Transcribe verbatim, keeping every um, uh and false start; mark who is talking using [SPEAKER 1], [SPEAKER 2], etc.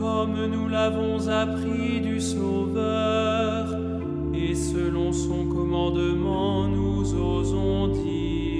[SPEAKER 1] comme nous l'avons appris du Sauveur, et selon son commandement nous osons dire.